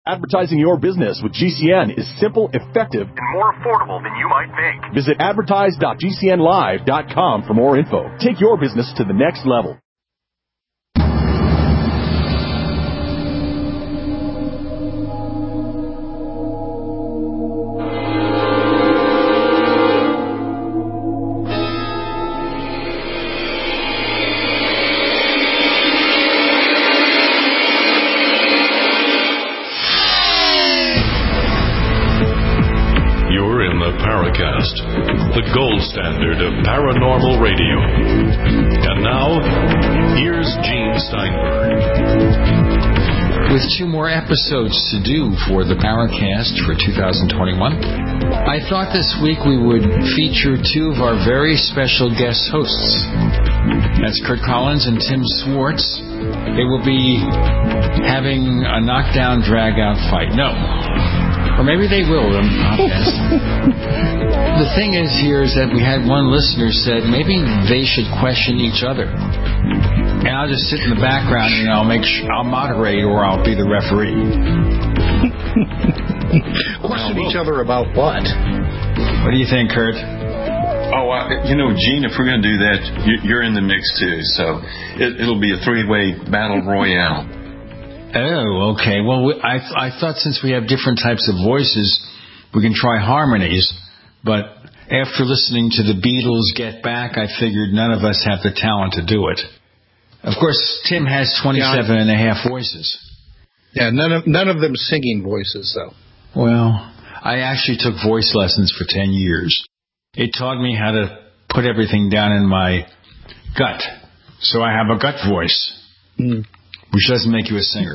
Advertising your business with GCN is simple, effective, and more affordable than you might think. Visit advertise.gcnlive.com for more info. Take your business to the next level. The gold standard of paranormal radio. And now, here's Gene Steinberg. With 2 more episodes to do for the Paracast for 2021, I thought this week we would feature 2 of our very special guest hosts. That's Kurt Collins and Tim Swartz. They will be having a knockdown, drag-out fight. No. Or maybe they will on the podcast. The thing is here is that we had one listener said maybe they should question each other. And I'll just sit in the background and I'll moderate or I'll be the referee. Question each other about what? What do you think, Kurt? Oh, Gene, if we're going to do that, you're in the mix too. So it'll be a 3-way battle royale. Oh, okay. Well, I thought since we have different types of voices, we can try harmonies. But after listening to the Beatles Get Back, I figured none of us have the talent to do it. Of course, Tim has 27 and a half voices. Yeah, none of them singing voices, though. Well, I actually took voice lessons for 10 years. It taught me how to put everything down in my gut. So I have a gut voice. Which doesn't make you a singer.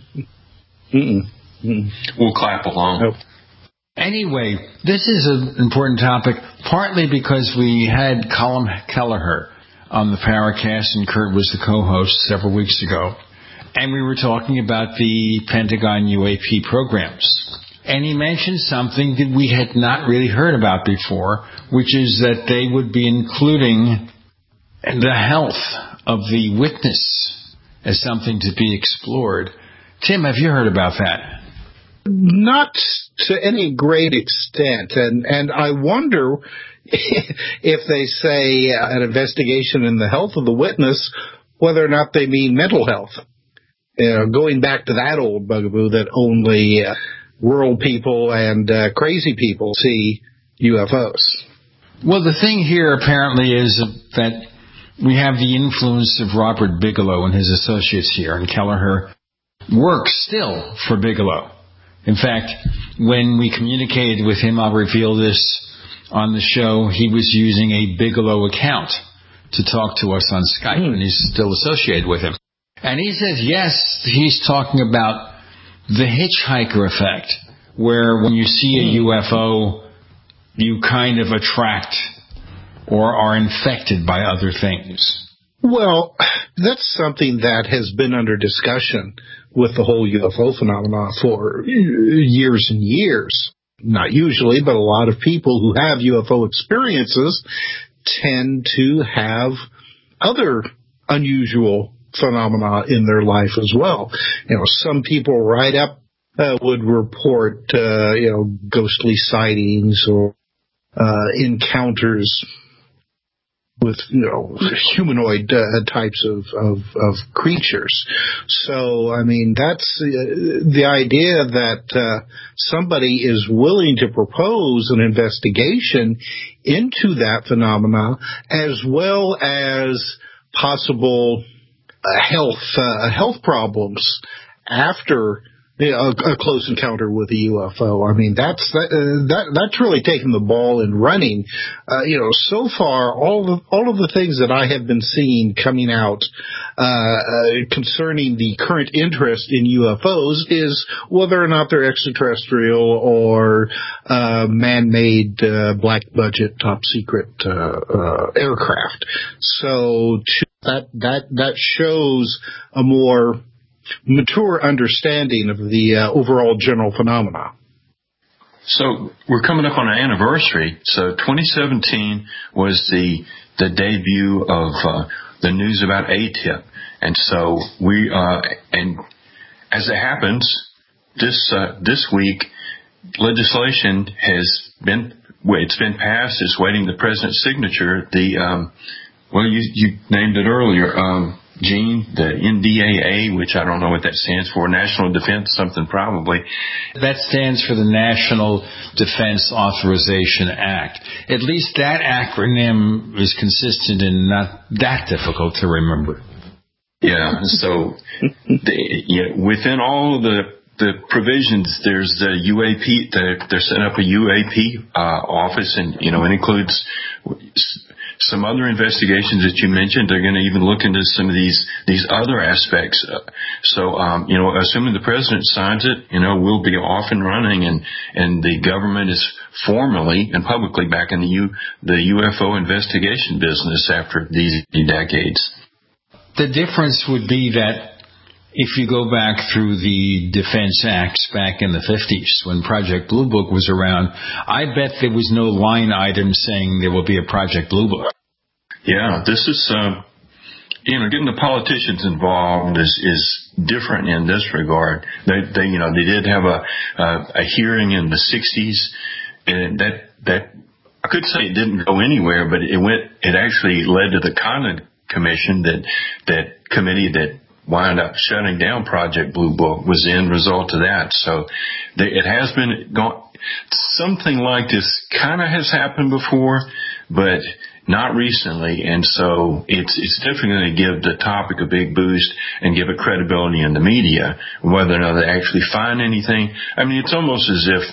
We'll clap along. Nope. Anyway, this is an important topic, partly because we had Colin Kelleher on the Paracast, and Kurt was the co-host several weeks ago. And we were talking about the Pentagon UAP programs. And he mentioned something that we had not really heard about before, which is that they would be including the health of the witness as something to be explored. Tim, have you heard about that? Not to any great extent. And I wonder if they say an investigation in the health of the witness, whether or not they mean mental health. Going back to that old bugaboo that only rural people and crazy people see UFOs. Well, the thing here apparently is that we have the influence of Robert Bigelow and his associates here, and Kelleher works still for Bigelow. In fact, when we communicated with him, I'll reveal this on the show, he was using a Bigelow account to talk to us on Skype, and he's still associated with him. And he says, yes, he's talking about the hitchhiker effect, where when you see a UFO, you kind of attract or are infected by other things. Well, that's something that has been under discussion with the whole UFO phenomenon for years and years. Not usually, but a lot of people who have UFO experiences tend to have other unusual phenomena in their life as well. Some people right up would report, ghostly sightings or encounters with, humanoid types of creatures. So, that's the idea that somebody is willing to propose an investigation into that phenomena, as well as possible health problems after a close encounter with a UFO. That's really taken the ball and running. So far, all of the things that I have been seeing coming out concerning the current interest in UFOs is whether or not they're extraterrestrial or man-made, black budget, top secret aircraft. So that shows a more mature understanding of the overall general phenomena. So we're coming up on an anniversary. So 2017 was the debut of the news about ATIP, and so we and as it happens, this week, legislation has been passed. It's waiting the president's signature. You named it earlier, Gene, the NDAA, which I don't know what that stands for, National Defense something probably. That stands for the National Defense Authorization Act. At least that acronym is consistent and not that difficult to remember. Yeah, so within all the provisions, there's the UAP. They're setting up a UAP office, and it includes some other investigations that you mentioned. They're going to even look into some of these other aspects. Assuming the president signs it, we'll be off and running, and the government is formally and publicly back in the UFO investigation business after these decades. The difference would be that if you go back through the Defense Acts back in the 50s when Project Blue Book was around, I bet there was no line item saying there will be a Project Blue Book. Yeah, this is, getting the politicians involved is different in this regard. They did have a hearing in the 60s, and that I could say it didn't go anywhere, but it actually led to the Condon Commission, that committee that wound up shutting down Project Blue Book was the end result of that. So it has been something like this kind of has happened before, but not recently. And so it's definitely going to give the topic a big boost and give it credibility in the media, whether or not they actually find anything. I mean, it's almost as if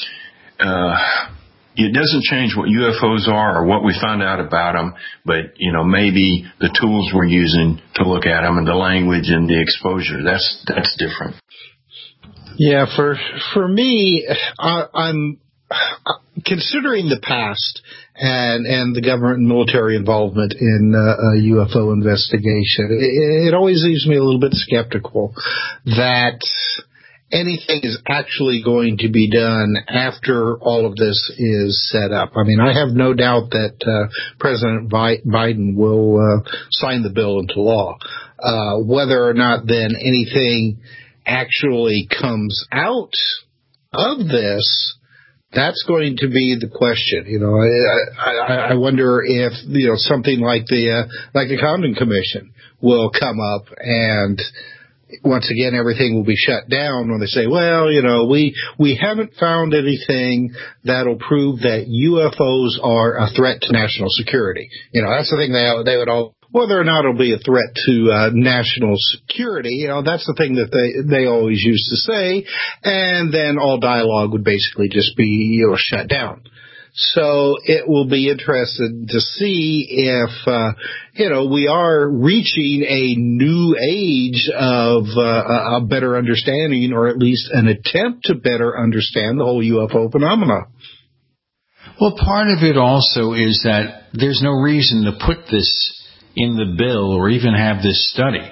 it doesn't change what UFOs are or what we find out about them, but, maybe the tools we're using to look at them and the language and the exposure, that's different. Yeah, for me, I'm considering the past and the government and military involvement in a UFO investigation. It always leaves me a little bit skeptical that anything is actually going to be done after all of this is set up. I mean, I have no doubt that President Biden will sign the bill into law. Whether or not then anything actually comes out of this, that's going to be the question. I wonder if something like the Condon Commission will come up, and once again, everything will be shut down when they say, well, we haven't found anything that'll prove that UFOs are a threat to national security. That's the thing they would all, whether or not it'll be a threat to national security, that's the thing that they always used to say. And then all dialogue would basically just be, shut down. So it will be interesting to see if, we are reaching a new age of a better understanding, or at least an attempt to better understand the whole UFO phenomena. Well, part of it also is that there's no reason to put this in the bill or even have this study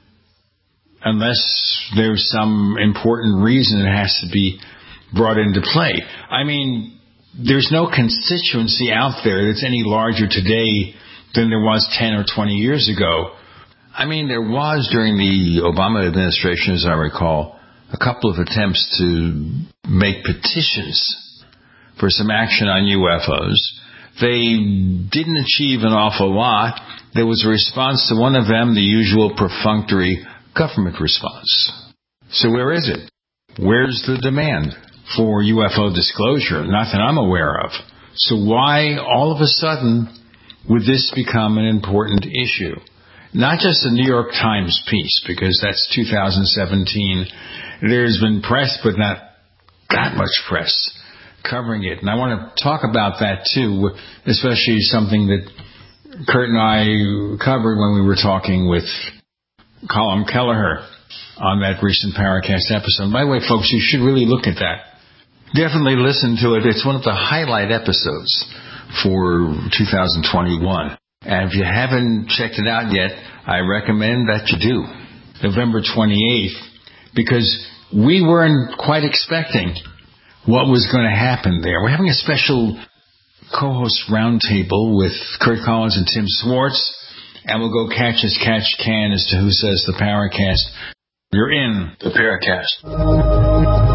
unless there's some important reason it has to be brought into play. I mean, there's no constituency out there that's any larger today than there was 10 or 20 years ago. I mean, there was during the Obama administration, as I recall, a couple of attempts to make petitions for some action on UFOs. They didn't achieve an awful lot. There was a response to one of them, the usual perfunctory government response. So where is it? Where's the demand for UFO disclosure? Not that I'm aware of. So why all of a sudden would this become an important issue? Not just a New York Times piece, because that's 2017. There's been press, but not that much press covering it. And I want to talk about that too, especially something that Kurt and I covered when we were talking with Colin Kelleher on that recent Paracast episode. By the way, folks, you should really look at that. Definitely listen to it. It's one of the highlight episodes for 2021. And if you haven't checked it out yet, I recommend that you do. November 28th, because we weren't quite expecting what was going to happen there. We're having a special co-host roundtable with Kurt Collins and Tim Swartz, and we'll go catch as catch can as to who says the Paracast. You're in the Paracast.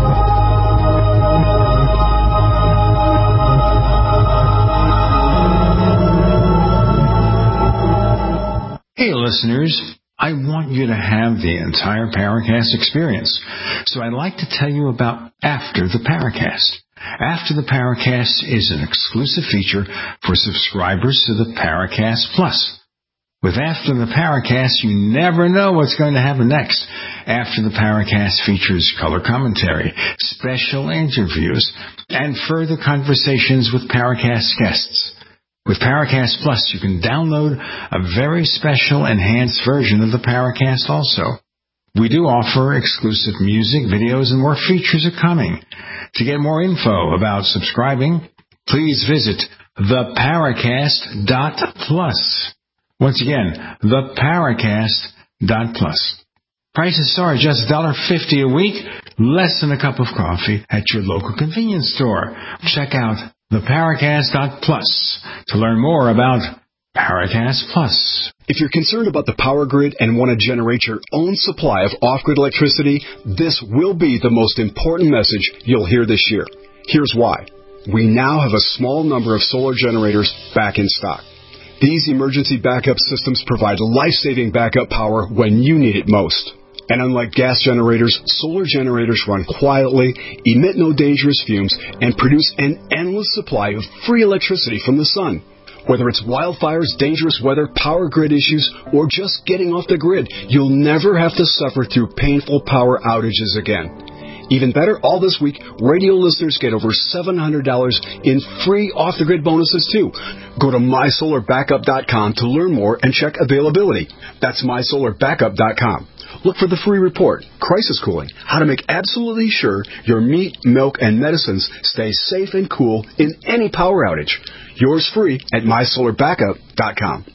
listeners, I want you to have the entire Paracast experience. So I'd like to tell you about After the Paracast. After the Paracast is an exclusive feature for subscribers to the Paracast Plus. With After the Paracast, you never know what's going to happen next. After the Paracast features color commentary, special interviews, and further conversations with Paracast guests. With Paracast Plus, you can download a very special enhanced version of the Paracast also. We do offer exclusive music, videos, and more features are coming. To get more info about subscribing, please visit theparacast.plus. Once again, theparacast.plus. Prices are just $1.50 a week, less than a cup of coffee at your local convenience store. Check out theparacast.plus to learn more about Paracast Plus. If you're concerned about the power grid and want to generate your own supply of off-grid electricity, this will be the most important message you'll hear this year. Here's why. We now have a small number of solar generators back in stock. These emergency backup systems provide life-saving backup power when you need it most. And unlike gas generators, solar generators run quietly, emit no dangerous fumes, and produce an endless supply of free electricity from the sun. Whether it's wildfires, dangerous weather, power grid issues, or just getting off the grid, you'll never have to suffer through painful power outages again. Even better, all this week, radio listeners get over $700 in free off-the-grid bonuses, too. Go to mysolarbackup.com to learn more and check availability. That's mysolarbackup.com. Look for the free report, Crisis Cooling, how to make absolutely sure your meat, milk, and medicines stay safe and cool in any power outage. Yours free at mysolarbackup.com.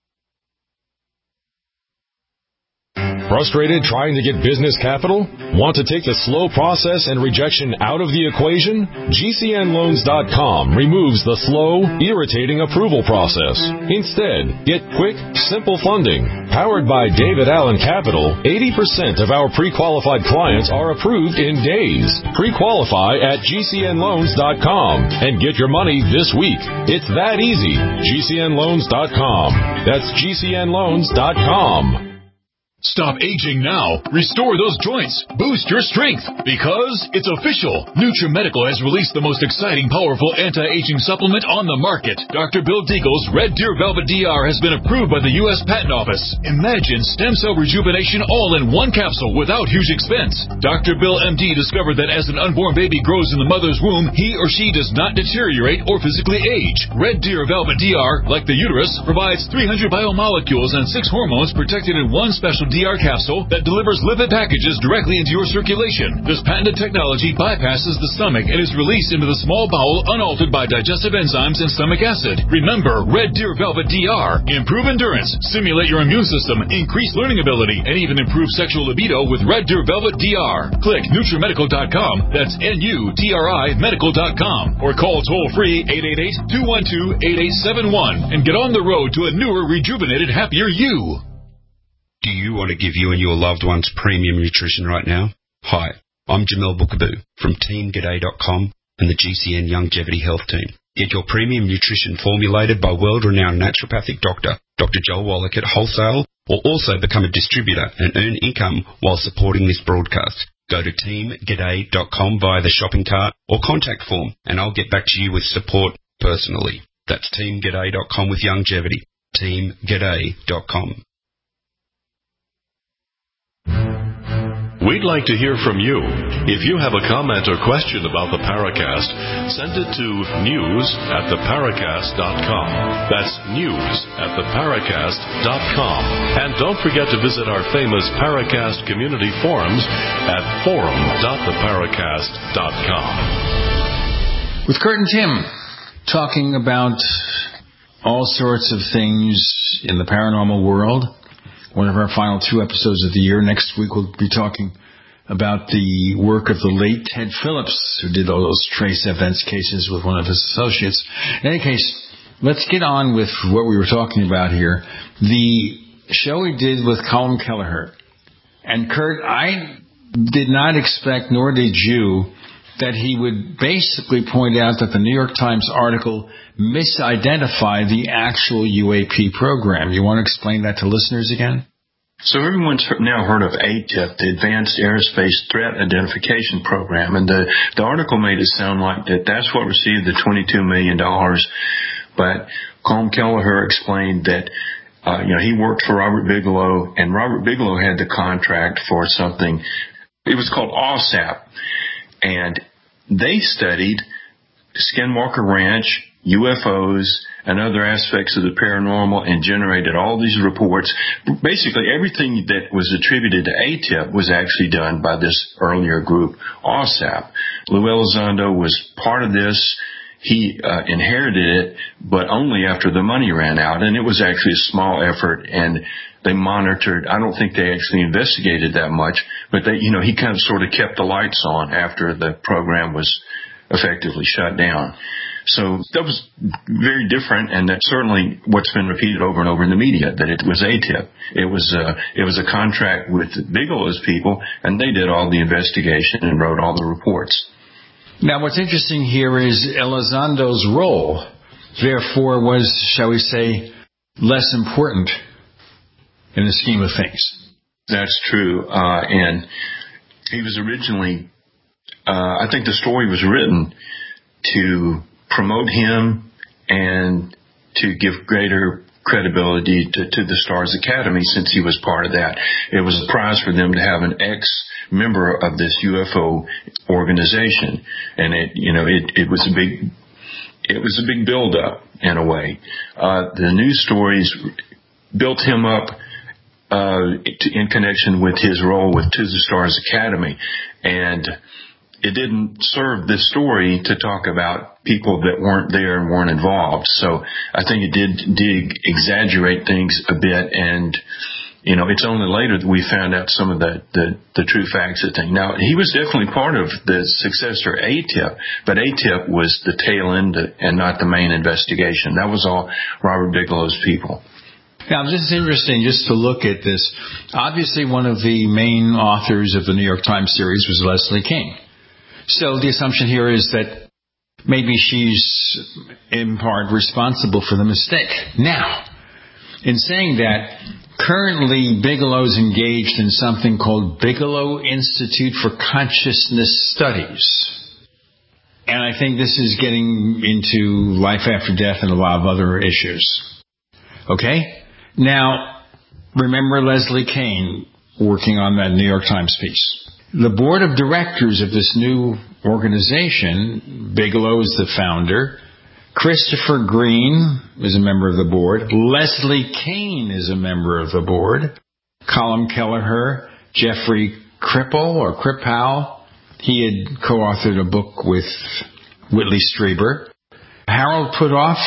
Frustrated trying to get business capital? Want to take the slow process and rejection out of the equation? GCNloans.com removes the slow, irritating approval process. Instead, get quick, simple funding. Powered by David Allen Capital, 80% of our pre-qualified clients are approved in days. Pre-qualify at GCNloans.com and get your money this week. It's that easy. GCNloans.com. That's GCNloans.com. Stop aging now. Restore those joints. Boost your strength. Because it's official. NutriMedical has released the most exciting, powerful anti-aging supplement on the market. Dr. Bill Deagle's Red Deer Velvet DR has been approved by the U.S. Patent Office. Imagine stem cell rejuvenation all in one capsule without huge expense. Dr. Bill MD discovered that as an unborn baby grows in the mother's womb, he or she does not deteriorate or physically age. Red Deer Velvet DR, like the uterus, provides 300 biomolecules and 6 hormones protected in one special DR capsule that delivers lipid packages directly into your circulation. This patented technology bypasses the stomach and is released into the small bowel unaltered by digestive enzymes and stomach acid. Remember, Red Deer Velvet DR. Improve endurance, stimulate your immune system, increase learning ability, and even improve sexual libido with Red Deer Velvet DR. Click NutriMedical.com, that's NUTRI Medical.com, or call toll-free 888-212-8871 and get on the road to a newer, rejuvenated, happier you. Do you want to give you and your loved ones premium nutrition right now? Hi, I'm Jamel Bookaboo from TeamGaday.com and the GCN Longevity Health Team. Get your premium nutrition formulated by world-renowned naturopathic doctor, Dr. Joel Wallach at wholesale, or also become a distributor and earn income while supporting this broadcast. Go to TeamGaday.com via the shopping cart or contact form, and I'll get back to you with support personally. That's TeamGaday.com with longevity. TeamGaday.com. We'd like to hear from you. If you have a comment or question about the Paracast, send it to news@theparacast.com. That's news@theparacast.com. And don't forget to visit our famous Paracast community forums at forum.theparacast.com. With Kurt and Tim talking about all sorts of things in the paranormal world. One of our final 2 episodes of the year. Next week we'll be talking about the work of the late Ted Phillips, who did all those trace events cases with one of his associates. In any case, let's get on with what we were talking about here. The show we did with Colm Kelleher. And Kurt, I did not expect, nor did you, that he would basically point out that the New York Times article misidentified the actual UAP program. You want to explain that to listeners again? So everyone's now heard of ATIP, the Advanced Aerospace Threat Identification Program, and the article made it sound like that's what received the $22 million. But Colm Kelleher explained that he worked for Robert Bigelow, and Robert Bigelow had the contract for something. It was called OSAP, and they studied Skinwalker Ranch, UFOs, and other aspects of the paranormal, and generated all these reports. Basically, everything that was attributed to ATIP was actually done by this earlier group, OSAP. Lou Elizondo was part of this. He inherited it, but only after the money ran out, and it was actually a small effort, and they monitored. I don't think they actually investigated that much, but he kind of sort of kept the lights on after the program was effectively shut down. So that was very different, and that's certainly what's been repeated over and over in the media, that it was ATIP. It was a contract with Bigelow's people, and they did all the investigation and wrote all the reports. Now, what's interesting here is Elizondo's role, therefore, was, shall we say, less important in the scheme of things. That's true. And he was originally, I think the story was written to promote him and to give greater credibility to the Stars Academy, since he was part of that. It was a prize for them to have an ex-member of this UFO organization, and it was a big build-up in a way. The news stories built him up in connection with his role with To the Stars Academy, and it didn't serve this story to talk about people that weren't there and weren't involved. So I think it did exaggerate things a bit, and it's only later that we found out some of the true facts of things. Now, he was definitely part of the successor ATIP, but ATIP was the tail end and not the main investigation. That was all Robert Bigelow's people. Now, this is interesting just to look at this. Obviously, one of the main authors of the New York Times series was Leslie King. So the assumption here is that maybe she's in part responsible for the mistake. Now, in saying that, currently Bigelow's engaged in something called Bigelow Institute for Consciousness Studies. And I think this is getting into life after death and a lot of other issues. Okay? Now, remember Leslie King working on that New York Times piece. The board of directors of this new organization, Bigelow is the founder, Christopher Green is a member of the board, Leslie Kean is a member of the board, Colm Kelleher, Jeffrey Krippel, he had co-authored a book with Whitley Strieber, Harold Putoff,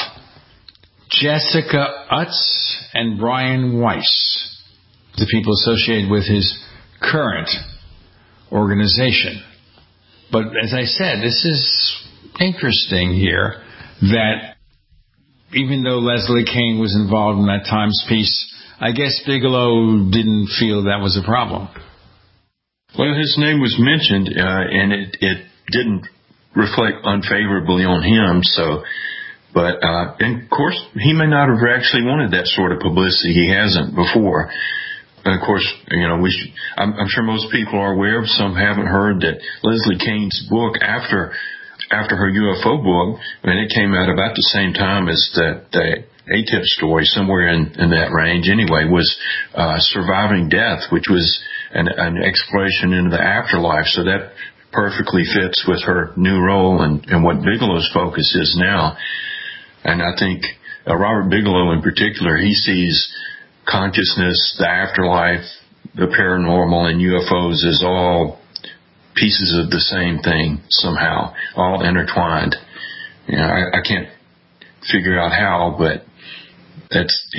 Jessica Utz, and Brian Weiss, the people associated with his current organization. But as I said, this is interesting here that even though Leslie King was involved in that Times piece, I guess Bigelow didn't feel that was a problem. Well, his name was mentioned, and it didn't reflect unfavorably on him. But of course, he may not have actually wanted that sort of publicity. He hasn't before. And of course, I'm sure most people are aware of, some haven't heard, that Leslie King's book, after her UFO book, and it came out about the same time as the ATIP story, somewhere in that range anyway, was Surviving Death, which was an exploration into the afterlife. So that perfectly fits with her new role and what Bigelow's focus is now. And I think Robert Bigelow in particular, he sees consciousness, the afterlife, the paranormal, and UFOs as all pieces of the same thing somehow, all intertwined. I can't figure out how, but that's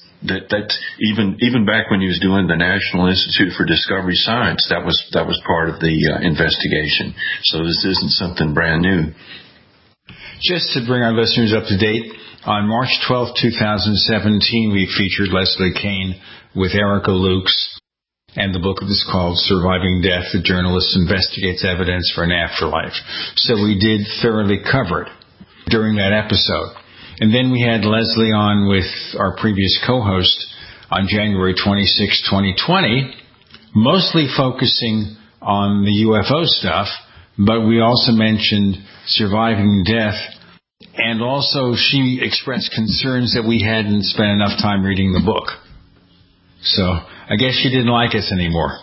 even back when he was doing the National Institute for Discovery Science, that was part of the investigation. So this isn't something brand new. Just to bring our listeners up to date, on March 12, 2017, we featured Leslie Kean with Erica Lukes. And the book is called Surviving Death, The Journalist Investigates Evidence for an Afterlife. So we did thoroughly cover it during that episode. And then we had Leslie on with our previous co-host on January 26, 2020, mostly focusing on the UFO stuff, but we also mentioned surviving death, and also she expressed concerns that we hadn't spent enough time reading the book. So I guess she didn't like us anymore.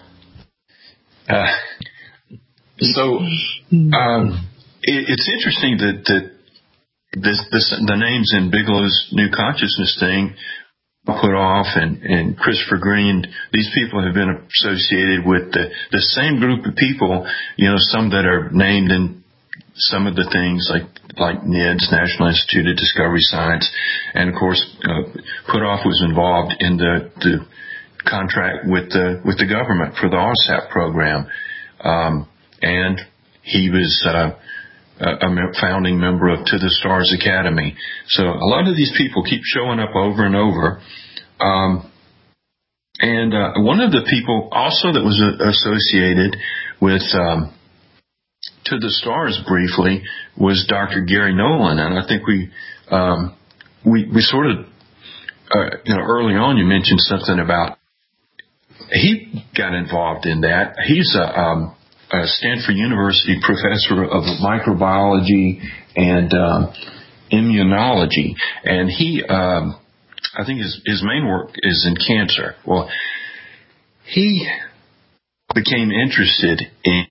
It's interesting that the names in Bigelow's New Consciousness thing, Puthoff and Christopher Green, these people have been associated with the same group of people, some that are named in some of the things like NIDS, National Institute of Discovery Science, and of course Puthoff was involved in the contract with the government for the OSAP program, and he was a founding member of To the Stars Academy. So a lot of these people keep showing up over and over. And one of the people also that was associated with To the Stars briefly was Dr. Gary Nolan. And I think we sort of, early on you mentioned something about he got involved in that. He's a Stanford University professor of microbiology and immunology, and he, I think his main work is in cancer. Well, he became interested in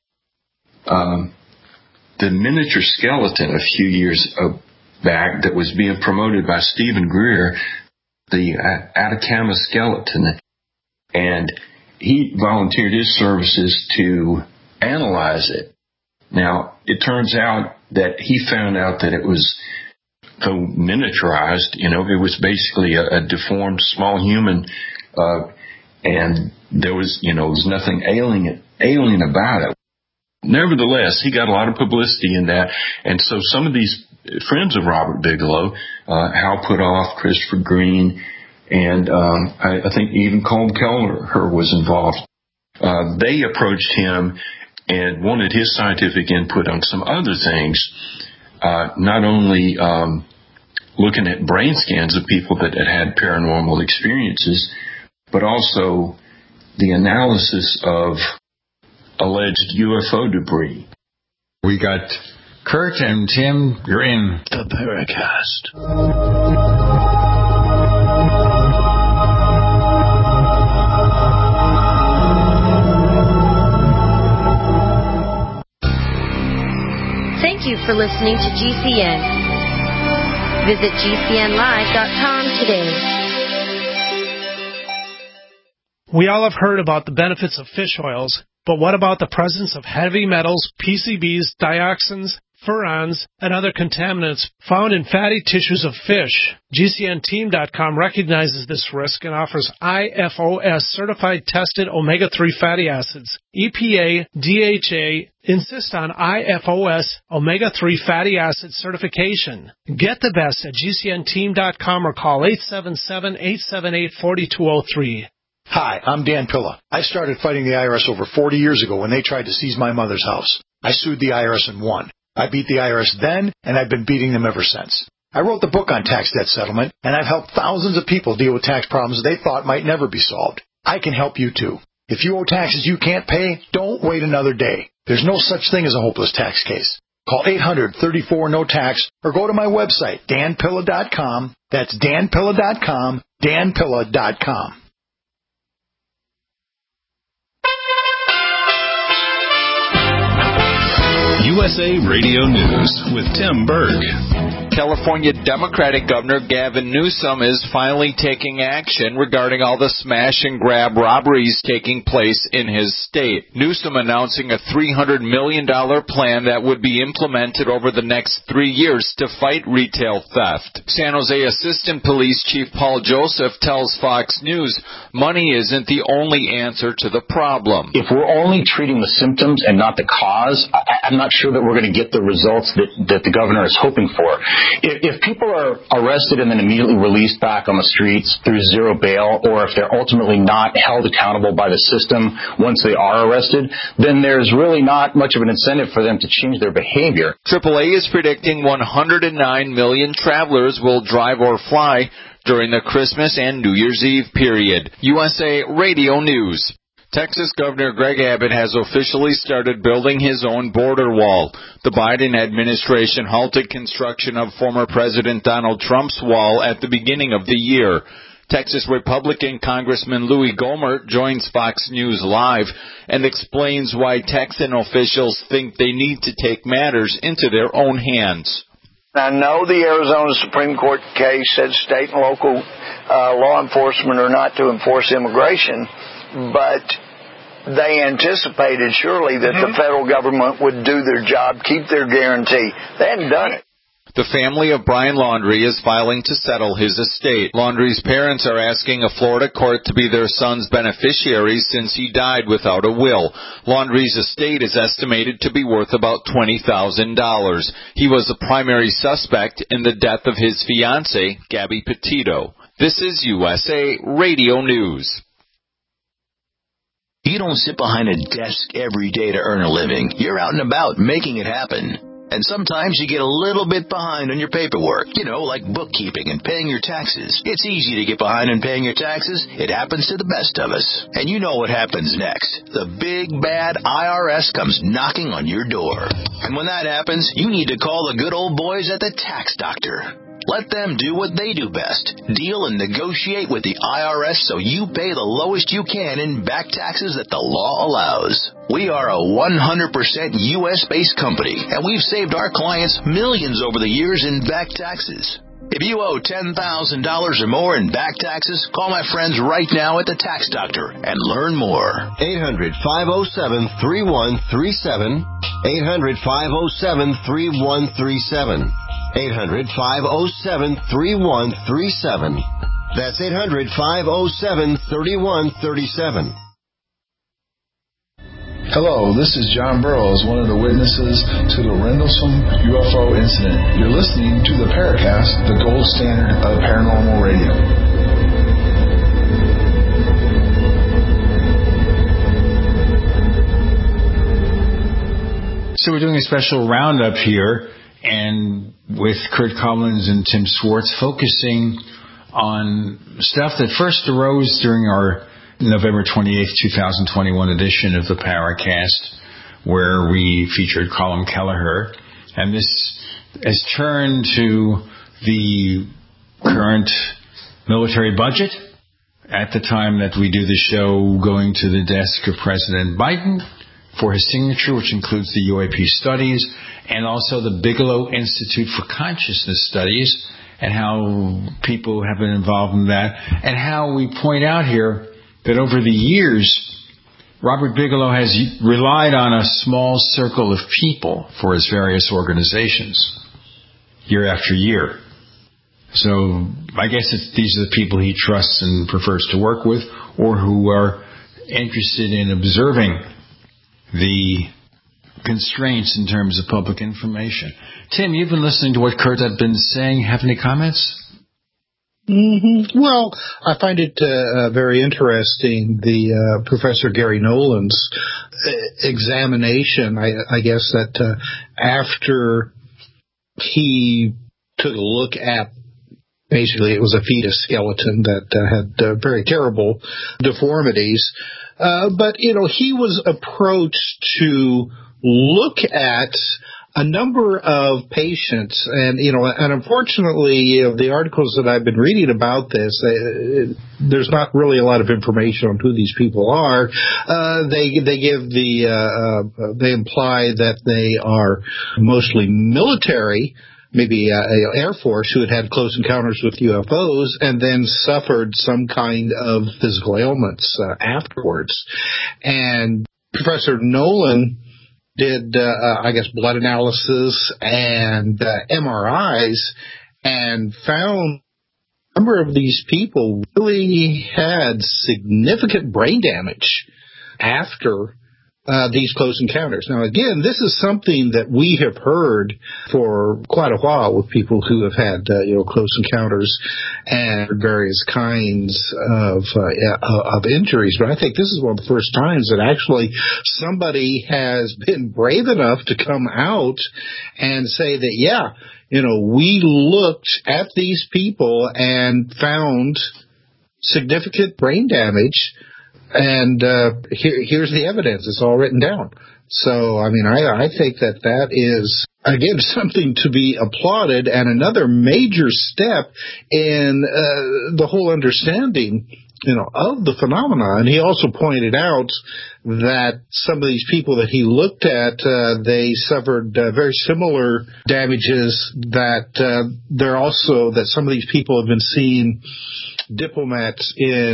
the miniature skeleton a few years back that was being promoted by Stephen Greer, the Atacama skeleton, and he volunteered his services to analyze it. Now, it turns out that he found out that it was so miniaturized, it was basically a deformed small human, and there was nothing alien about it. Nevertheless, he got a lot of publicity in that, and so some of these friends of Robert Bigelow, Hal Puthoff, Christopher Green, and I think even Colm Kelleher was involved. They approached him and wanted his scientific input on some other things, not only looking at brain scans of people that had paranormal experiences, but also the analysis of alleged UFO debris. We got Kurt and Tim. You're in the Paracast. Thank you for listening to GCN. Visit GCNlive.com today. We all have heard about the benefits of fish oils, but what about the presence of heavy metals, PCBs, dioxins, furans, and other contaminants found in fatty tissues of fish? GCNteam.com recognizes this risk and offers IFOS certified tested omega-3 fatty acids. EPA, DHA insist on IFOS omega-3 fatty acid certification. Get the best at GCNteam.com or call 877-878-4203. Hi, I'm Dan Pilla. I started fighting the IRS over 40 years ago when they tried to seize my mother's house. I sued the IRS and won. I beat the IRS then, and I've been beating them ever since. I wrote the book on tax debt settlement, and I've helped thousands of people deal with tax problems they thought might never be solved. I can help you too. If you owe taxes you can't pay, don't wait another day. There's no such thing as a hopeless tax case. Call 800-34-NO-TAX or go to my website, danpilla.com. That's danpilla.com, danpilla.com. USA Radio News with Tim Berg. California Democratic Governor Gavin Newsom is finally taking action regarding all the smash and grab robberies taking place in his state. Newsom announcing a $300 million plan that would be implemented over the next 3 years to fight retail theft. San Jose Assistant Police Chief Paul Joseph tells Fox News money isn't the only answer to the problem. If we're only treating the symptoms and not the cause, I'm not sure that we're going to get the results that the governor is hoping for. If people are arrested and then immediately released back on the streets through zero bail, or if they're ultimately not held accountable by the system once they are arrested, then there's really not much of an incentive for them to change their behavior. AAA is predicting 109 million travelers will drive or fly during the Christmas and New Year's Eve period. USA Radio News. Texas Governor Greg Abbott has officially started building his own border wall. The Biden administration halted construction of former President Donald Trump's wall at the beginning of the year. Texas Republican Congressman Louis Gohmert joins Fox News Live and explains why Texan officials think they need to take matters into their own hands. I know the Arizona Supreme Court case said state and local law enforcement are not to enforce immigration, but they anticipated surely that the federal government would do their job, keep their guarantee. They hadn't done it. The family of Brian Laundrie is filing to settle his estate. Laundrie's parents are asking a Florida court to be their son's beneficiaries since he died without a will. Laundrie's estate is estimated to be worth about $20,000. He was the primary suspect in the death of his fiancée, Gabby Petito. This is USA Radio News. You don't sit behind a desk every day to earn a living. You're out and about making it happen. And sometimes you get a little bit behind on your paperwork, like bookkeeping and paying your taxes. It's easy to get behind on paying your taxes. It happens to the best of us. And you know what happens next. The big, bad IRS comes knocking on your door. And when that happens, you need to call the good old boys at the Tax Doctor. Let them do what they do best. Deal and negotiate with the IRS so you pay the lowest you can in back taxes that the law allows. We are a 100% U.S.-based company, and we've saved our clients millions over the years in back taxes. If you owe $10,000 or more in back taxes, call my friends right now at the Tax Doctor and learn more. 800-507-3137. 800-507-3137. 800-507-3137. That's 800-507-3137. Hello, this is John Burroughs, one of the witnesses to the Rendlesham UFO incident. You're listening to the Paracast, the gold standard of paranormal radio. So we're doing a special roundup here, and with Kurt Collins and Tim Swartz focusing on stuff that first arose during our November 28th, 2021 edition of the Paracast, where we featured Colin Kelleher. And this has turned to the current military budget at the time that we do the show, going to the desk of President Biden for his signature, which includes the UAP studies and also the Bigelow Institute for Consciousness Studies, and how people have been involved in that, and how we point out here that over the years, Robert Bigelow has relied on a small circle of people for his various organizations, year after year. So I guess these are the people he trusts and prefers to work with, or who are interested in observing the constraints in terms of public information. Tim, you've been listening to what Kurt had been saying. Have any comments? Mm-hmm. Well, I find it very interesting, the Professor Gary Nolan's examination. I guess that after he took a look at, basically it was a fetus skeleton that had very terrible deformities, but he was approached to look at a number of patients, and unfortunately, the articles that I've been reading about this, there's not really a lot of information on who these people are. They imply that they are mostly military, maybe Air Force, who had close encounters with UFOs and then suffered some kind of physical ailments afterwards. And Professor Nolan did, blood analysis and MRIs, and found a number of these people really had significant brain damage after these close encounters. Now, again, this is something that we have heard for quite a while with people who have had, close encounters and various kinds of injuries. But I think this is one of the first times that actually somebody has been brave enough to come out and say that, we looked at these people and found significant brain damage. And here's the evidence. It's all written down. So, I think that is, again, something to be applauded and another major step in the whole understanding, of the phenomena. And he also pointed out that some of these people that he looked at, they suffered very similar damages, that that some of these people have been seeing diplomats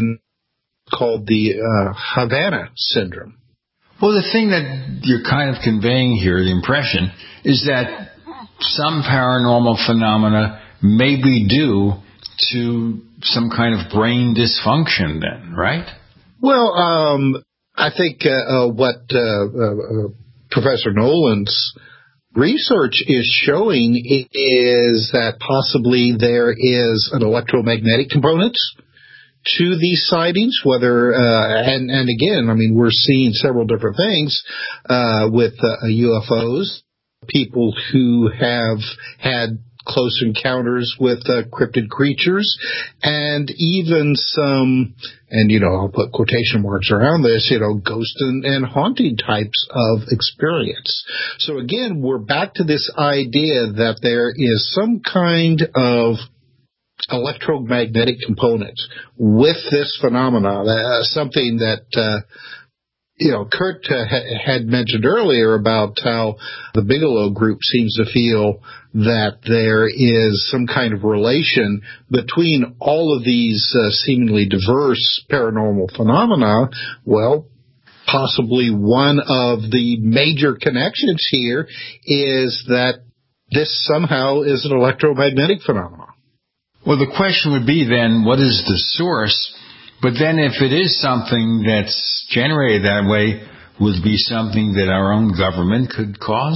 called the Havana syndrome. Well, the thing that you're kind of conveying here, the impression, is that some paranormal phenomena may be due to some kind of brain dysfunction then, right? Well, I think what Professor Nolan's research is showing is that possibly there is an electromagnetic component to these sightings, whether, and again, we're seeing several different things, with UFOs, people who have had close encounters with cryptid creatures, and even some, and I'll put quotation marks around this, ghost and haunting types of experience. So again, we're back to this idea that there is some kind of electromagnetic component with this phenomena, something that Kurt had mentioned earlier about how the Bigelow group seems to feel that there is some kind of relation between all of these seemingly diverse paranormal phenomena. Well, possibly one of the major connections here is that this somehow is an electromagnetic phenomenon. Well, the question would be then, what is the source? But then if it is something that's generated that way, would it be something that our own government could cause?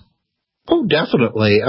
Oh, definitely.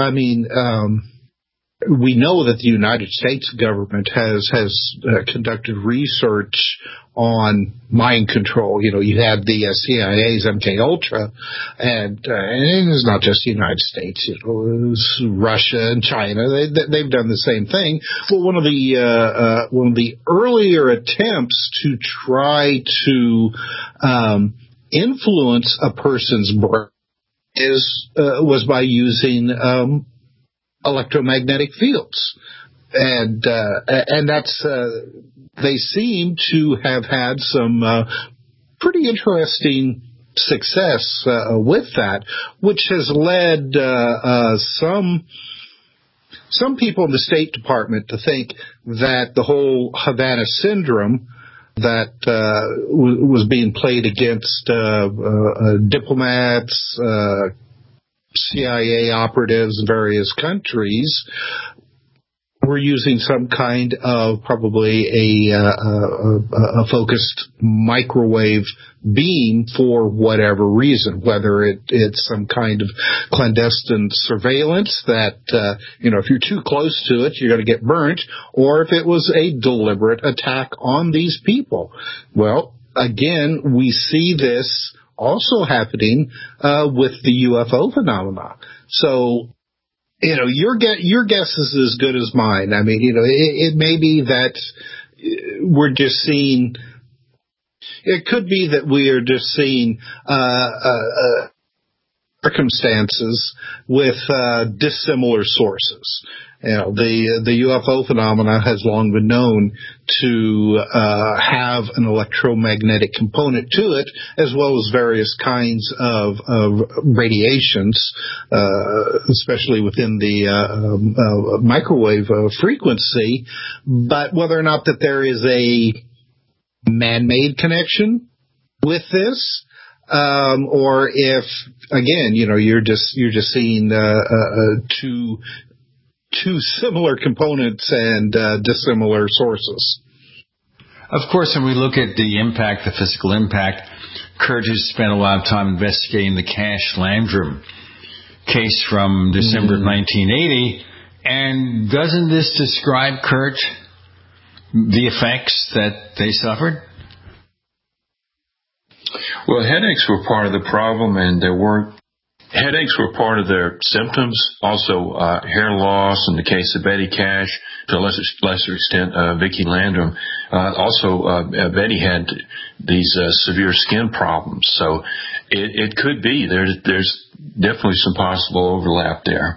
We know that the United States government has conducted research on mind control. You have the CIA's MKUltra, and it's not just the United States. It's Russia and China. They've done the same thing. Well, one of the earlier attempts to try to influence a person's brain was by using electromagnetic fields, and that's they seem to have had some pretty interesting success with that, which has led some people in the State Department to think that the whole Havana syndrome that was being played against diplomats, CIA operatives in various countries were using some kind of probably a focused microwave beam for whatever reason, whether it's some kind of clandestine surveillance that, if you're too close to it, you're going to get burnt, or if it was a deliberate attack on these people. Well, again, we see this also happening with the UFO phenomena. So, your guess is as good as mine. It may be that we're just seeing. It could be that we are just seeing circumstances with dissimilar sources. The UFO phenomena has long been known to have an electromagnetic component to it, as well as various kinds of radiations, especially within the microwave frequency. But whether or not that there is a man-made connection with this, or if again, you're just seeing two similar components and dissimilar sources. Of course, when we look at the impact, the physical impact, Kurt has spent a lot of time investigating the Cash Landrum case from December of 1980. And doesn't this describe, Kurt, the effects that they suffered? Well, headaches were part of the problem, and headaches were part of their symptoms. Also, hair loss in the case of Betty Cash, to a lesser extent, Vicki Landrum. Also, Betty had these severe skin problems. So it could be. There's definitely some possible overlap there.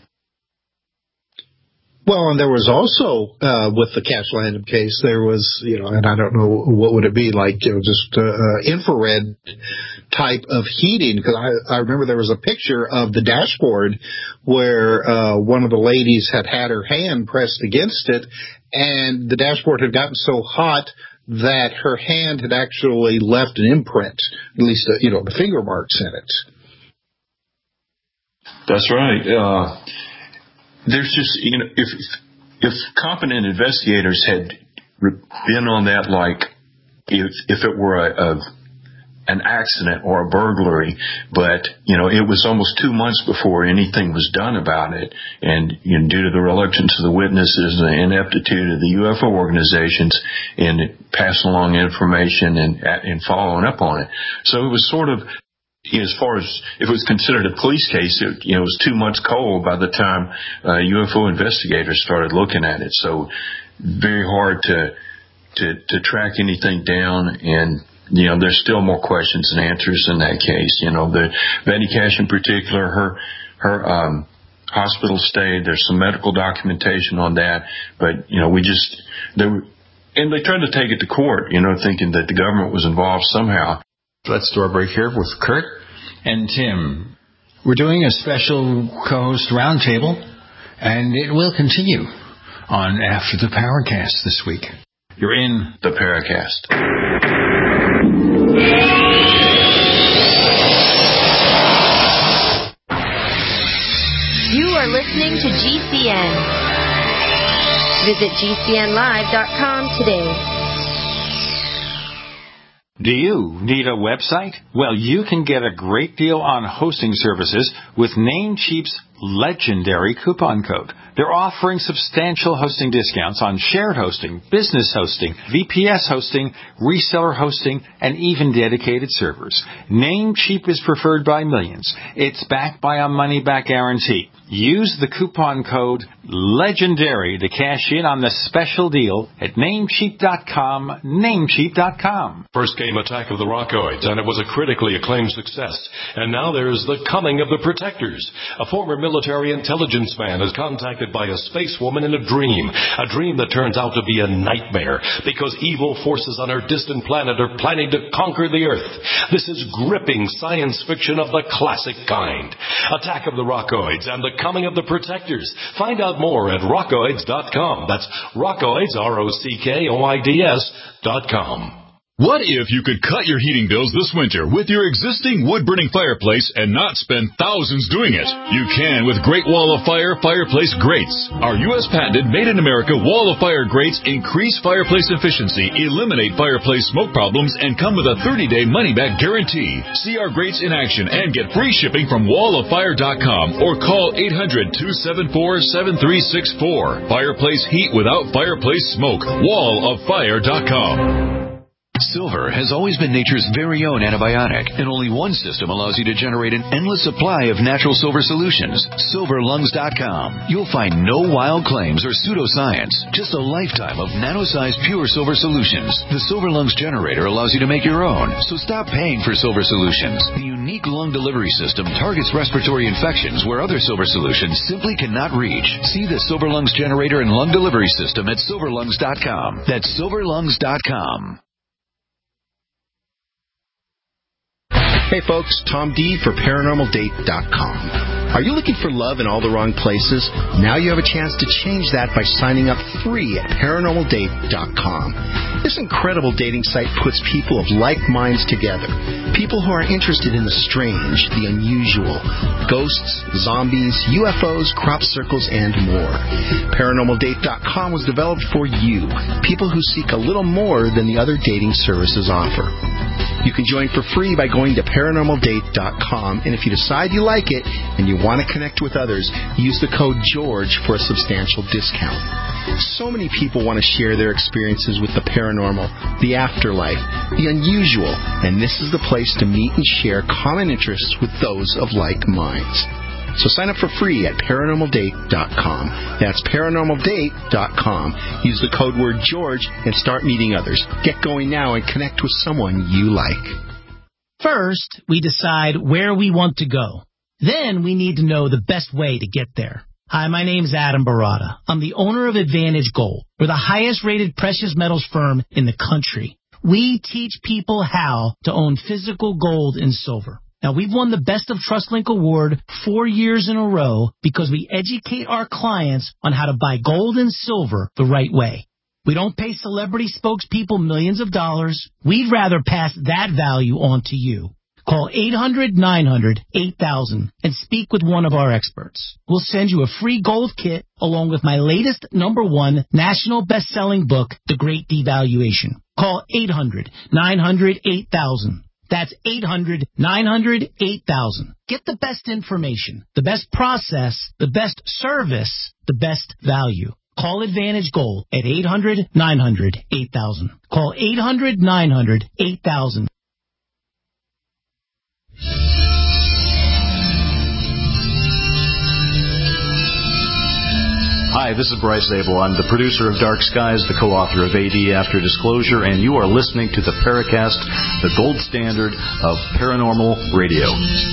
Well, and there was also, with the Cash Landrum case, there was, and I don't know what would it be, like, just infrared type of heating, because I remember there was a picture of the dashboard where one of the ladies had her hand pressed against it, and the dashboard had gotten so hot that her hand had actually left an imprint, at least, the finger marks in it. That's right. There's just, if competent investigators had been on that, like if it were an accident or a burglary, but, it was almost 2 months before anything was done about it, and due to the reluctance of the witnesses and the ineptitude of the UFO organizations in passing along information and following up on it. So it was sort of, as far as if it was considered a police case, it was 2 months cold by the time UFO investigators started looking at it. So very hard to track anything down, and there's still more questions than answers in that case. The Betty Cash in particular, her hospital stay. There's some medical documentation on that, but and they tried to take it to court, thinking that the government was involved somehow. Let's do our break here with Kurt and Tim. We're doing a special co-host roundtable, and it will continue on After the Paracast this week. You're in the Paracast. You are listening to GCN. Visit GCNlive.com today. Do you need a website? Well, you can get a great deal on hosting services with Namecheap's legendary coupon code. They're offering substantial hosting discounts on shared hosting, business hosting, VPS hosting, reseller hosting, and even dedicated servers. Namecheap is preferred by millions. It's backed by a money-back guarantee. Use the coupon code LEGENDARY to cash in on the special deal at Namecheap.com, Namecheap.com. First came Attack of the Rockoids, and it was a critically acclaimed success. And now there's The Coming of the Protectors. A former military intelligence man is contacted by a space woman in a dream that turns out to be a nightmare because evil forces on her distant planet are planning to conquer the Earth. This is gripping science fiction of the classic kind. Attack of the Rockoids and The Coming of the Protectors. Find out more at rockoids.com. That's Rockoids, ROCKOIDS.com. What if you could cut your heating bills this winter with your existing wood-burning fireplace and not spend thousands doing it? You can with Great Wall of Fire fireplace grates. Our U.S. patented made-in-America Wall of Fire grates increase fireplace efficiency, eliminate fireplace smoke problems, and come with a 30-day money-back guarantee. See our grates in action and get free shipping from walloffire.com or call 800-274-7364. Fireplace heat without fireplace smoke. walloffire.com. Silver has always been nature's very own antibiotic, and only one system allows you to generate an endless supply of natural silver solutions. SilverLungs.com. You'll find no wild claims or pseudoscience, just a lifetime of nano-sized pure silver solutions. The Silver Lungs generator allows you to make your own, so stop paying for silver solutions. The unique lung delivery system targets respiratory infections where other silver solutions simply cannot reach. See the Silver Lungs generator and lung delivery system at SilverLungs.com. That's SilverLungs.com. Hey folks, Tom D for ParanormalDate.com. Are you looking for love in all the wrong places? Now you have a chance to change that by signing up free at ParanormalDate.com. This incredible dating site puts people of like minds together. People who are interested in the strange, the unusual, ghosts, zombies, UFOs, crop circles, and more. ParanormalDate.com was developed for you, people who seek a little more than the other dating services offer. You can join for free by going to ParanormalDate.com, and if you decide you like it and you want to connect with others, use the code GEORGE for a substantial discount. So many people want to share their experiences with the paranormal, the afterlife, the unusual, and this is the place to meet and share common interests with those of like minds. So sign up for free at ParanormalDate.com. That's ParanormalDate.com. Use the code word George and start meeting others. Get going now and connect with someone you like. First, we decide where we want to go. Then we need to know the best way to get there. Hi, my name's Adam Barada. I'm the owner of Advantage Gold. We're the highest-rated precious metals firm in the country. We teach people how to own physical gold and silver. Now, we've won the Best of TrustLink Award 4 years in a row because we educate our clients on how to buy gold and silver the right way. We don't pay celebrity spokespeople millions of dollars. We'd rather pass that value on to you. Call 800-900-8000 and speak with one of our experts. We'll send you a free gold kit along with my latest #1 national best-selling book, The Great Devaluation. Call 800-900-8000. That's 800-900-8000. Get the best information, the best process, the best service, the best value. Call Advantage Gold at 800-900-8000. Call 800-900-8000. Hi, this is Bryce Abel. I'm the producer of Dark Skies, the co-author of AD After Disclosure, and you are listening to the Paracast, the gold standard of paranormal radio.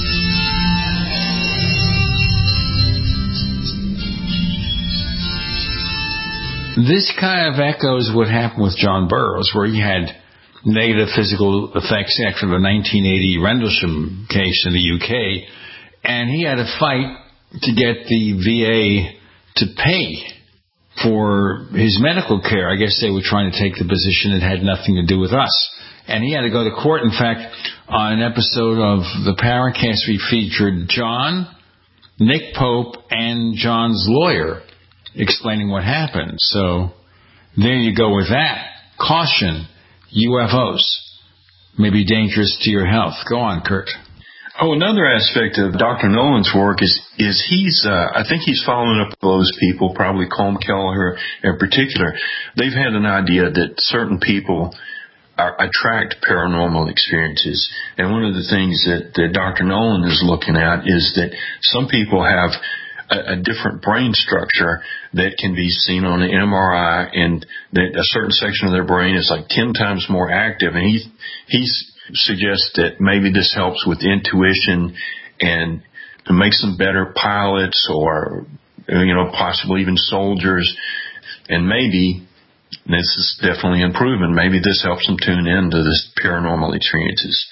This kind of echoes what happened with John Burroughs, where he had negative physical effects after the 1980 Rendlesham case in the UK, and he had to fight to get the VA to pay for his medical care. I guess they were trying to take the position it had nothing to do with us. And he had to go to court. In fact, on an episode of the Paracast, we featured John, Nick Pope, and John's lawyer explaining what happened. So there you go with that. Caution, UFOs may be dangerous to your health. Go on, Kurt. Oh, another aspect of Dr. Nolan's work is he's, I think he's following up those people, probably Colm Kelleher in particular. They've had an idea that certain people attract paranormal experiences. And one of the things that Dr. Nolan is looking at is that some people have a different brain structure that can be seen on an MRI, and that a certain section of their brain is like 10 times more active. And he's suggests that maybe this helps with intuition and to make them better pilots or, possibly even soldiers. And maybe, this is definitely improving, maybe this helps them tune into this paranormal experiences.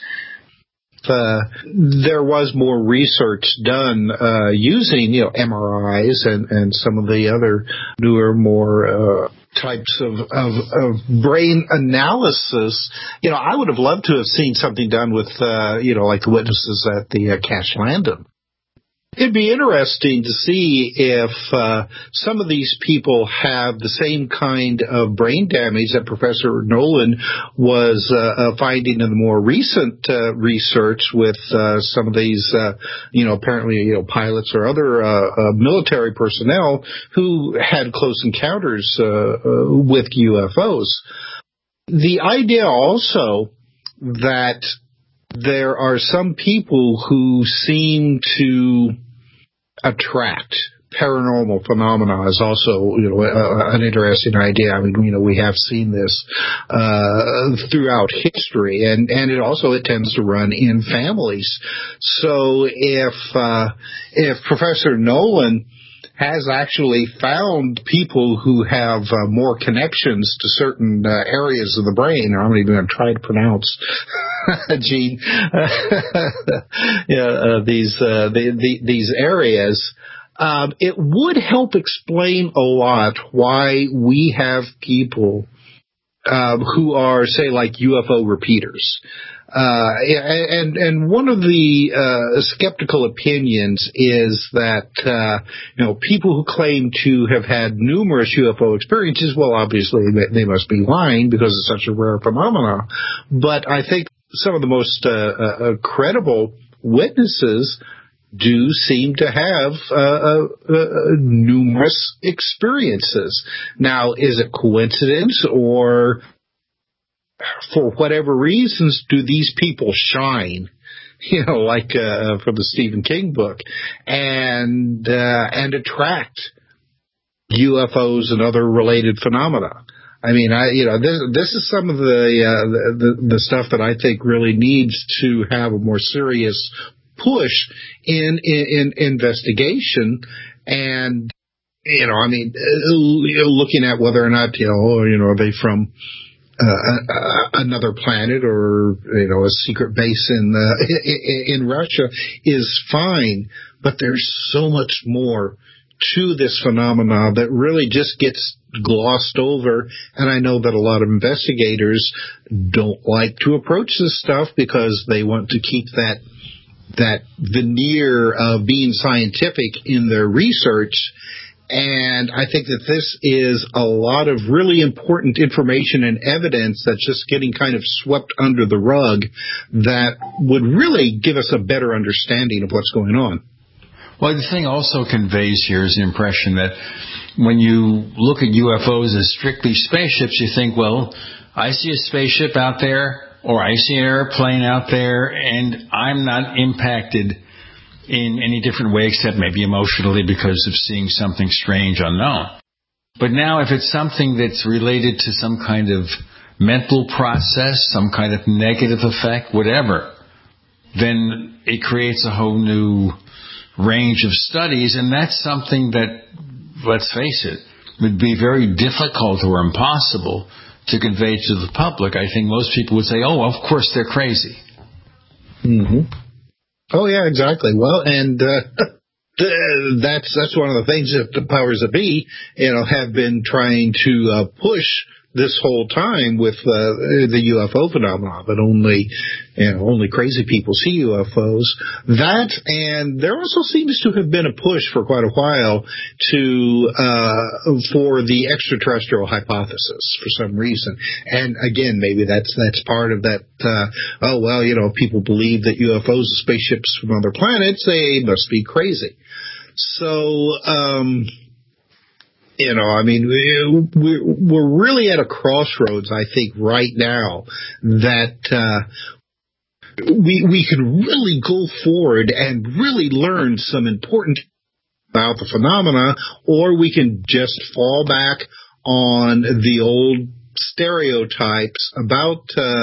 There was more research done using, MRIs and some of the other newer, more types of brain analysis. I would have loved to have seen something done with, like the witnesses at the Cache Landon. It'd be interesting to see if some of these people have the same kind of brain damage that Professor Nolan was finding in the more recent research with some of these, apparently, pilots or other military personnel who had close encounters with UFOs. The idea also that there are some people who seem to attract paranormal phenomena is also, an interesting idea. I mean, we have seen this throughout history, and it tends to run in families. So if Professor Nolan has actually found people who have more connections to certain areas of the brain, or I'm even going to try to pronounce, Gene, these areas, it would help explain a lot why we have people who are, say, like UFO repeaters. And one of the skeptical opinions is that people who claim to have had numerous UFO experiences, well, obviously they must be lying because it's such a rare phenomenon. But I think some of the most credible witnesses do seem to have numerous experiences. Now, is it coincidence, or for whatever reasons do these people shine? You know, like from the Stephen King book, and attract UFOs and other related phenomena. I mean, this is some of the stuff that I think really needs to have a more serious push in investigation. And looking at whether or not are they from another planet or a secret base in Russia is fine, but there's so much more to this phenomena that really just gets glossed over. And I know that a lot of investigators don't like to approach this stuff because they want to keep that veneer of being scientific in their research. And I think that this is a lot of really important information and evidence that's just getting kind of swept under the rug that would really give us a better understanding of what's going on. Well, the thing also conveys here is the impression that when you look at UFOs as strictly spaceships, you think, well, I see a spaceship out there or I see an airplane out there and I'm not impacted in any different way except maybe emotionally because of seeing something strange unknown. But now if it's something that's related to some kind of mental process, some kind of negative effect, whatever, then it creates a whole new range of studies, and that's something that, let's face it, would be very difficult or impossible to convey to the public. I think most people would say, oh, of course they're crazy. Mm-hmm. Oh, yeah, exactly. Well, and that's one of the things that the powers that be, have been trying to push this whole time with the UFO phenomenon, but only crazy people see UFOs. That, and there also seems to have been a push for quite a while for the extraterrestrial hypothesis for some reason. And again, maybe that's part of that. People believe that UFOs are spaceships from other planets. They must be crazy. So, we're really at a crossroads, I think, right now that we can really go forward and really learn some important about the phenomena, or we can just fall back on the old stereotypes about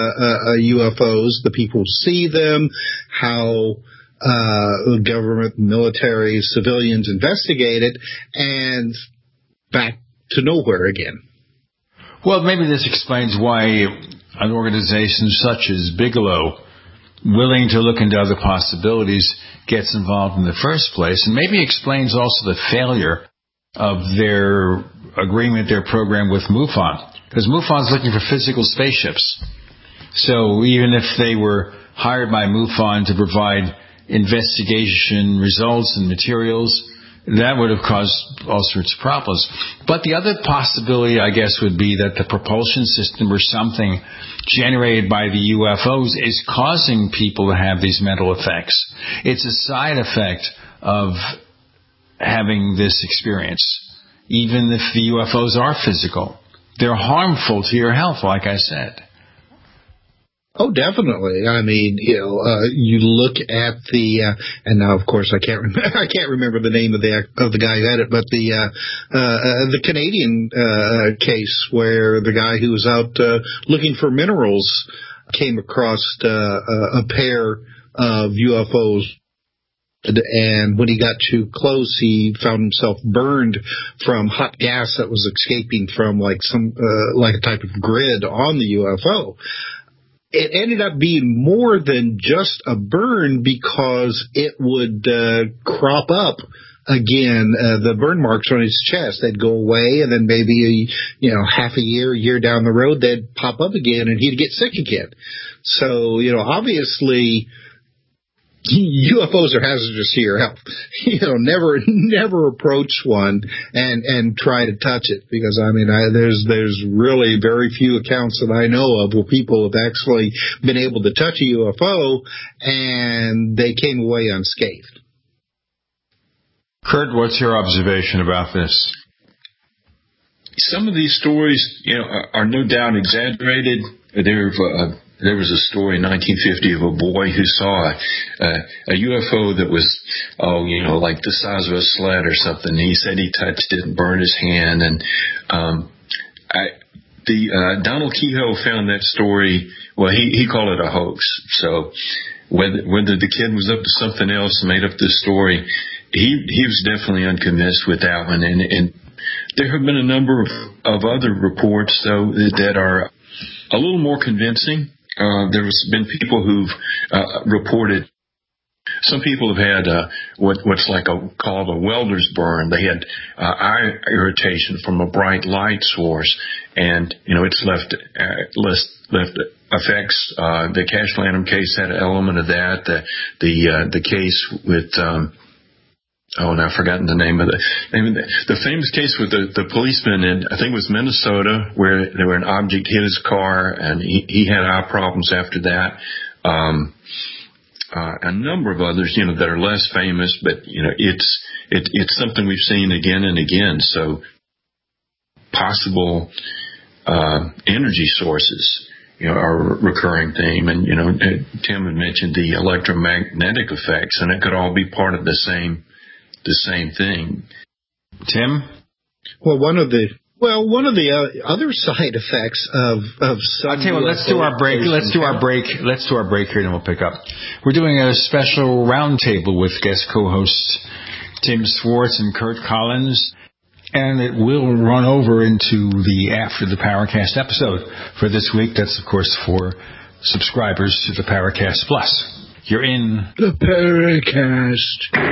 UFOs, the people see them, how the government, military, civilians investigate it, and back to nowhere again. Well, maybe this explains why an organization such as Bigelow, willing to look into other possibilities, gets involved in the first place, and maybe explains also the failure of their agreement, their program with MUFON, because MUFON's looking for physical spaceships. So even if they were hired by MUFON to provide investigation results and materials, that would have caused all sorts of problems. But the other possibility, I guess, would be that the propulsion system or something generated by the UFOs is causing people to have these mental effects. It's a side effect of having this experience. Even if the UFOs are physical, they're harmful to your health, like I said. Oh, definitely. I mean, you look at and now, of course, I can't remember the name of the guy who had it, but the Canadian case where the guy who was out looking for minerals came across a pair of UFOs. And when he got too close, he found himself burned from hot gas that was escaping from like a type of grid on the UFO. It ended up being more than just a burn because it would crop up again, the burn marks on his chest. They'd go away, and then maybe half a year down the road, they'd pop up again, and he'd get sick again. So, obviously, UFOs are hazardous here. Never approach one and try to touch it, because there's really very few accounts that I know of where people have actually been able to touch a UFO and they came away unscathed. Kurt, what's your observation about this? Some of these stories, are no doubt exaggerated. There was a story in 1950 of a boy who saw a UFO that was, like the size of a sled or something. He said he touched it and burned his hand. And Donald Kehoe found that story. Well, he called it a hoax. So whether the kid was up to something else and made up this story, he was definitely unconvinced with that one. And there have been a number of other reports, though, that are a little more convincing. There's been people who've reported. Some people have had what's called a welder's burn. They had eye irritation from a bright light source, and it's left effects. The Cash Lanham case had an element of that. The case with I've forgotten the name of the famous case with the policeman in, I think it was Minnesota, where an object hit his car and he had eye problems after that. A number of others, that are less famous, but it's something we've seen again and again. So possible energy sources, are a recurring theme. And Tim had mentioned the electromagnetic effects, and it could all be part of the same thing. Tim? Well, one of the other side effects of I'll tell you what, let's do our break here, and then we'll pick up. We're doing a special roundtable with guest co-hosts Tim Swartz and Kurt Collins, and it will run over into the After the Paracast episode for this week. That's, of course, for subscribers to the Paracast Plus. You're in the Paracast.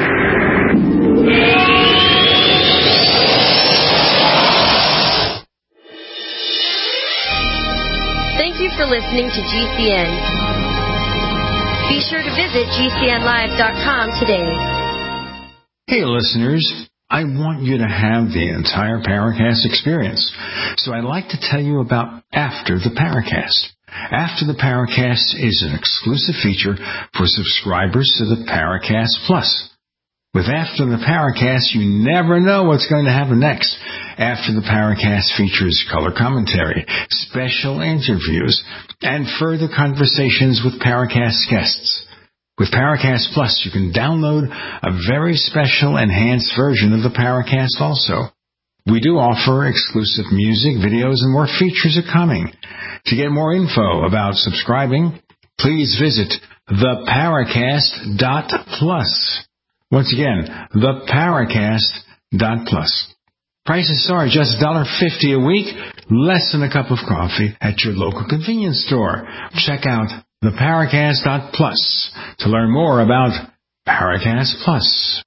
Thank you for listening to GCN. Be sure to visit GCNlive.com today. Hey, listeners. I want you to have the entire Paracast experience. So I'd like to tell you about After the Paracast. After the Paracast is an exclusive feature for subscribers to the Paracast Plus. With After the Paracast, you never know what's going to happen next. After the Paracast features color commentary, special interviews, and further conversations with Paracast guests. With Paracast Plus, you can download a very special enhanced version of the Paracast also. We do offer exclusive music, videos, and more features are coming. To get more info about subscribing, please visit theparacast.plus. Once again, theparacast.plus. Prices are just $1.50 a week, less than a cup of coffee at your local convenience store. Check out theparacast.plus to learn more about Paracast Plus.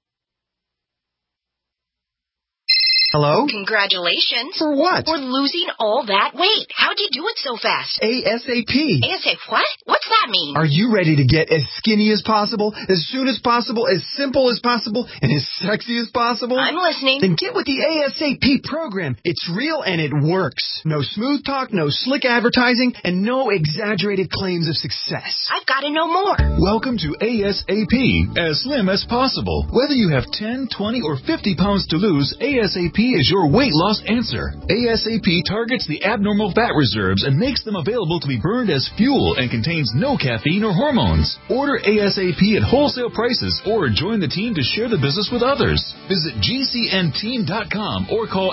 Hello? Congratulations. For what? For losing all that weight. How'd you do it so fast? ASAP. ASAP what? What's that mean? Are you ready to get as skinny as possible, as soon as possible, as simple as possible, and as sexy as possible? I'm listening. Then get with the ASAP program. It's real and it works. No smooth talk, no slick advertising, and no exaggerated claims of success. I've got to know more. Welcome to ASAP, as slim as possible. Whether you have 10, 20, or 50 pounds to lose, ASAP is your weight loss answer. ASAP targets the abnormal fat reserves and makes them available to be burned as fuel and contains no caffeine or hormones. Order ASAP at wholesale prices or join the team to share the business with others. Visit GCNteam.com or call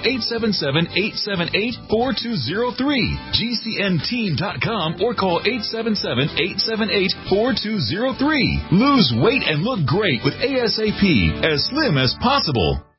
877-878-4203. GCNteam.com or call 877-878-4203. Lose weight and look great with ASAP, as slim as possible.